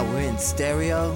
Wow, we're in stereo.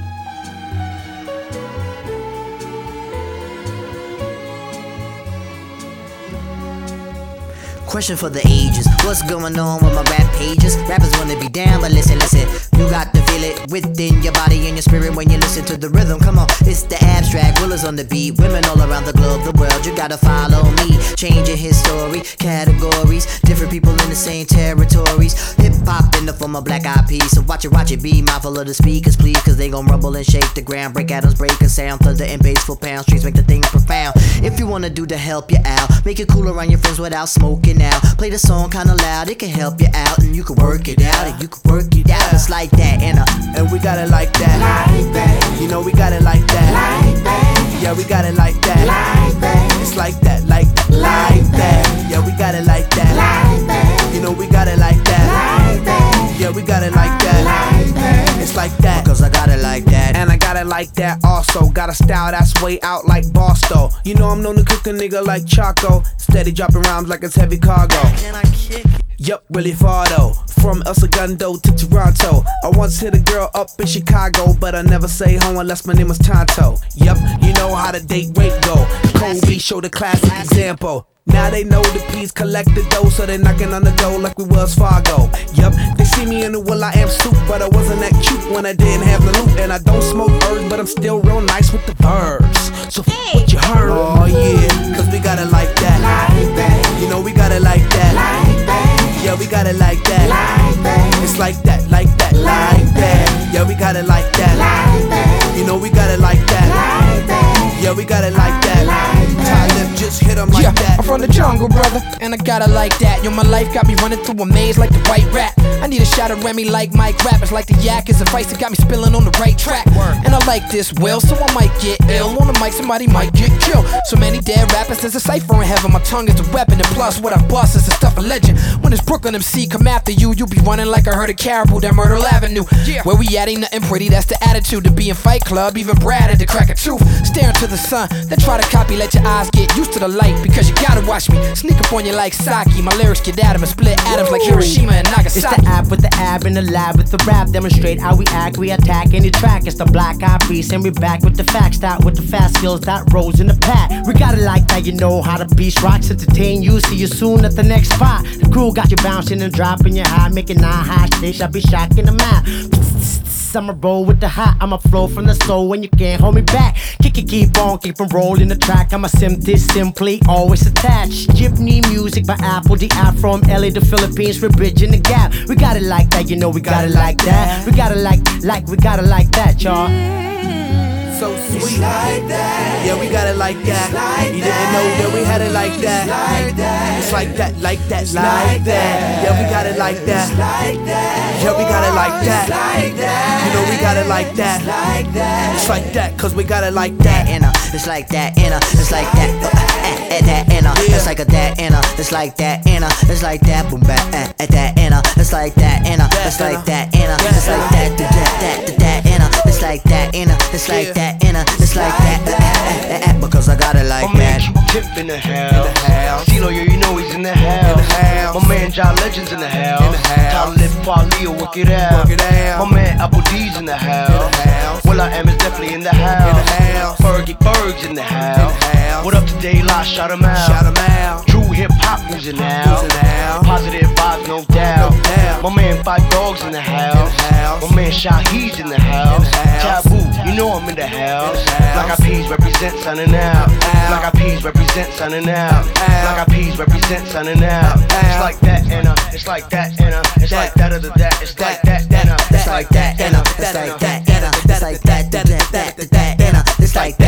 Question for the ages. What's going on with my rap pages? Rappers wanna be down, but listen. You got to feel it within your body and your spirit when you listen to the rhythm. Come on, it's the abstract. Willers on the beat. Women all around the globe, the world. You gotta follow me. Changing history, categories. Different people in the same territories. Hip hop in the form of black eyed peas. So watch it. Be mindful of the speakers, please. Cause they gon' rumble and shake the ground. Break atoms, break a sound. Thunder and bass for pound. Streets make the thing profound. If you wanna do to help you out, make it cool around your friends without smoking out. Play the song kinda loud, it can help you out. And you can work it out, and you can work it out. It's like that, and we got it like that. Like that. You know we got it like that. Like that. Yeah, we got it like that. Like that. It's like that, like that, like that. Yeah, we got it like that. Like that. You know we got it like that. Like that. Yeah, we got it like that. Like that. It's like that. Cause I got it like that. And I got it like that also. Got a style that's way out like Bosto. You know I'm known to cook a nigga like Choco. Steady dropping rhymes like it's heavy cargo. Can I kick it? Yup, really far though. From El Segundo to Toronto. I once hit a girl up in Chicago, but I never say home unless my name was Tonto. Yup, you know how the date rate go. Kobe showed a classic example. Now they know the P's collect the dough, so they knocking on the door like we was Fargo. Yup, they see me in the will.i.am suit, but I wasn't that cute when I didn't have the loot. And I don't smoke herbs, but I'm still real nice with the verbs. So what you heard? Oh yeah, cause we got it like that. Like that. You know we got it like that. Like that. Yeah, we got it like that. Like that. It's like that, like that, like that. Yeah, we got it like that. Like that. You know we got it like that. Like that. Yeah, we got it like that. Talib just hit 'em like that. I'm from the jungle, brother, and I got it like that. Yo, my life got me running through a maze like the white rat. I need a shot of Remy like Mike Rap. It's like the yak is a vice that got me spilling on the right track. And I like this will, so I might get ill. On the mic, somebody might get killed. So many dead rappers, there's a cipher in heaven. My tongue is a weapon, and plus what I bust is the stuff of legend. When it's Brooklyn MC come after you, you'll be running like a herd of caribou down Myrtle Avenue. Where we at ain't nothing pretty, that's the attitude. To be in Fight Club, even Brad had to crack a tooth. Staring to the sun, then try to copy, let your eyes get used to the light. Because you gotta watch me sneak up on you like Saki. My lyrics get at 'em and split atoms like Hiroshima and Nagasaki. It's the app with the ab in the lab with the rap. Demonstrate how we act, we attack any track. It's the black eyed peas and we back with the facts. Start with the fast skills that rolls in the pack. We got it like that, you know how the beast rocks. Entertain you, see you soon at the next spot. The crew got you bouncing and dropping your high, making 9 high stakes. I'll be shocking the map. I'ma roll with the hot, I'ma flow from the soul when you can't hold me back. Keep on rolling the track. I'ma simply always attached. Gypney music by Apple, the app from LA to Philippines, we're bridging the gap. We got it like that, you know we got it like that. We got it we got it like that, y'all. So sweet. It's like that. Yeah, we got it like that. Like you didn't know that we had it like that. Like that. It's like that, like that, It's like like that. that. Yeah, we got it like that. It's like that. Yeah, we got it like that. It's like that. You know we got it like that. It's like that. It's like that, cause we got it like that. It's like that, it's like that, it's like a that, it's like that, it's like that, boom back, at that, it's like that, it's like that, it's like that, it's like that, it's like that, it's like that, because I got it like that. My man Q-Tip in the house. CeeLo, yeah, you know he's in the house. My man John Legend's in the house. Talib Kweli, work it out. My man Apple D's in the house. will.i.am is definitely in the house. Fergie Berg's in the house. What up to Daylight? Shout him out. True hip hop music now. Positive vibes, no doubt. My man Five Dogs in the house. My man Shahid's in the house. Taboo, you know I'm in the house. Black Eyed Peas represent signing out. Black Eyed Peas represent signing out. Black Eyed Peas represent signing out. It's like that, it's like that, it's like that other that. It's like that, it's like that, it's like that, it's like that, it's like that, it's like that.